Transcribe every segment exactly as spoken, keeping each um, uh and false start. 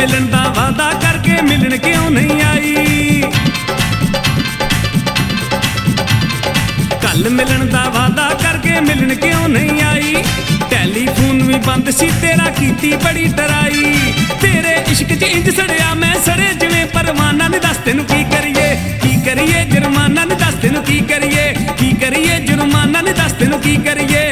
मिलन दा वादा करके मिलन क्यों नहीं आई। कल मिलन दा वादा करके मिलन क्यों नहीं आई। टैलीफोन भी बंद सी तेरा कीती बड़ी डराई। तेरे इश्क च इंज सड़िया मैं सड़े जिवें परवाना नी। दस तेनू की करिए की करिए जुर्माना नी। दस तेनू की करिए की करिए जुर्माना नी। दस तेनू की करिए।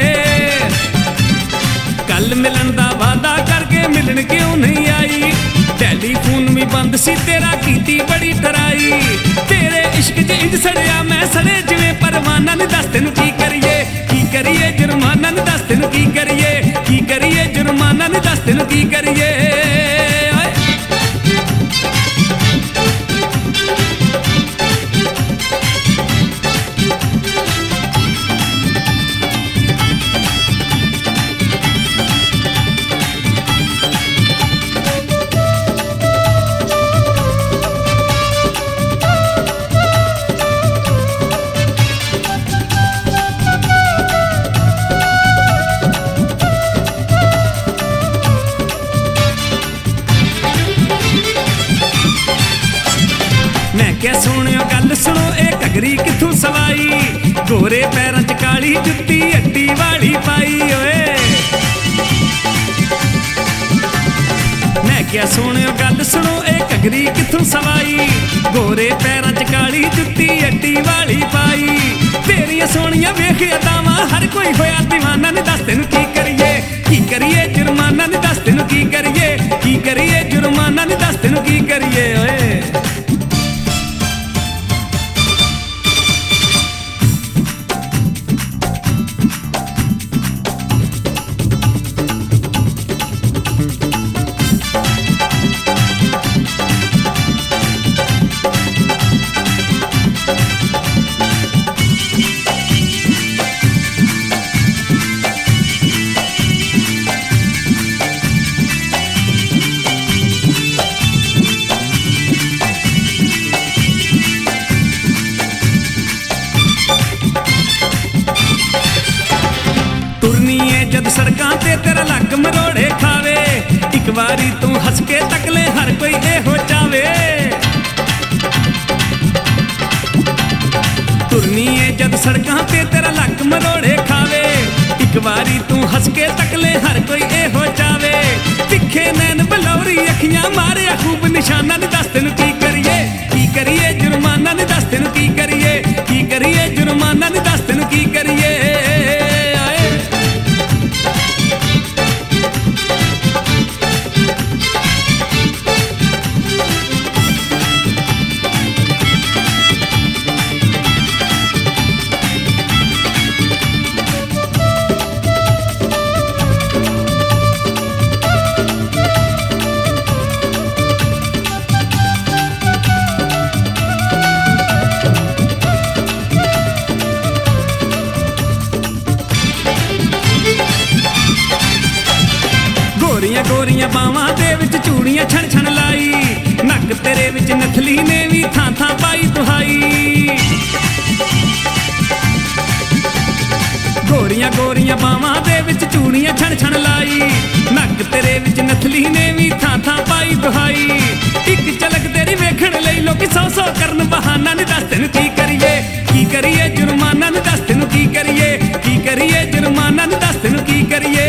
कल मिलन दा वादा करके मिलन क्यों नहीं आई। टैलीफोन भी बंद सी तेरा कीती बड़ी डराई। तेरे इश्क च इंज सड़िया मैं सड़े जिवें परवाना नी। दस तेनू की करिए की करिए जुर्माना नी। दस तेनू की करिए की करिए जुर्माना नी। दस तेनू की करिए। मैं क्या सुनियो गल सुनो ए घगरी किथों सवाई। गोरे पैरां च काली जुत्ती हड्डी वाली पाई ओए। मैं क्या सुनियो गल सुनो ए घगरी किथों सवाई। गोरे पैरां च काली जुत्ती हड्डी वाली पाई। तेरियां सोहणियां वेख अदावां हर कोई होया दीवाना नी। दस तेनू की करिए की करिए जुर्माना नी। दस तेनू की करिए की करिए जुर्माना नी। दस तेनू की करिए ओए। जद सड़कां ते तेरा लग मरोड़े खावे। एक बारी तू हंस के तक ले हर कोई ए हो जावे। तुरनी है जद सड़कां ते तेरा लग मरोड़े खावे। एक बारी तू हंस के तक ले हर कोई ए हो जावे। तिखे नैन बलौरी अखियां मारे खूब निशाना नी। दस तेनू की करिए की करिए जुर्माना नी। दस तेनू की करिए की करिए जुर्माना नी। दस तेनू की करिए। गोरियां गोरियां बावां दे विच चूड़ियां छण छण लाई। नक तेरे विच नथली ने भी थां थां पाई दुहाई। गोरियां गोरियां बावां दे विच चूड़ियां छण छण लाई। नक तेरे विच नथली ने भी थां थां पाई दुहाई। एक झलक तेरी वेखण लई लोकी सौ सौ करन बहाना नी। दस तेनू की करिए की करिए जुर्माना नी। दस तेनू की करिए की करिए जुर्माना नी। दस तेनू की करिए।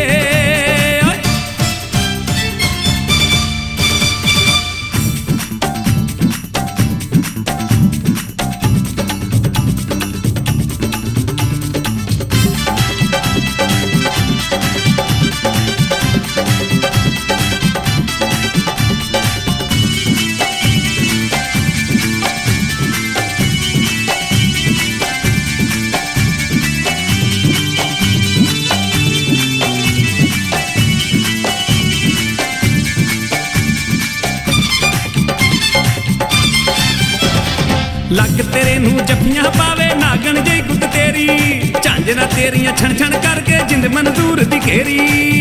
लग तेरे नू जफियां पावे नागन जई गुट तेरी। झांजना तेरियां छण छण करके जिंद मंजूर दी घेरी।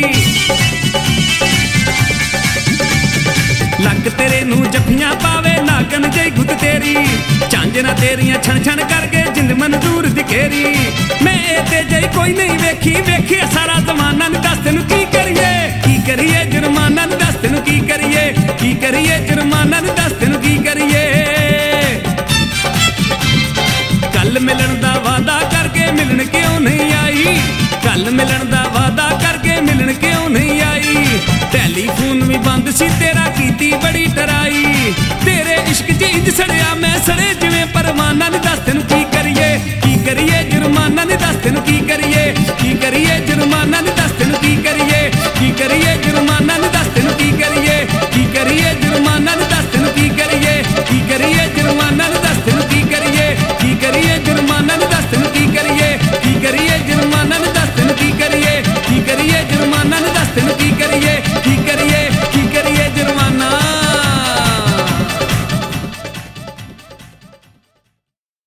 लग तेरे नू जफियां पावे नागन जई गुट तेरी। झांजना तेरियां छण छण करके जिंद मंजूर दी घेरी। मैं ते जई कोई नहीं वेखी वेखी सारा जमाना नी। दस तेनू की करिए की करिए जुर्माना नी। दस तेनू की करिए की करिए ਕਿਉਂ ਨਹੀਂ ਆਈ ਕੱਲ ਮਿਲਣ ਦਾ ਵਾਅਦਾ ਕਰਕੇ ਮਿਲਣ ਕਿਉਂ ਨਹੀਂ ਆਈ ਟੈਲੀਫੋਨ ਵੀ ਬੰਦ ਸੀ ਤੇਰਾ ਕੀਤੀ ਬੜੀ ਟਰਾਈ ਤੇਰੇ ਇਸ਼ਕ 'ਚ ਇੰਜ ਸੜਿਆ ਮੈਂ ਸੜੇ ਜਿਵੇਂ ਪਰਵਾਨਾ ਨੀ ਦੱਸ ਤੈਨੂੰ ਕੀ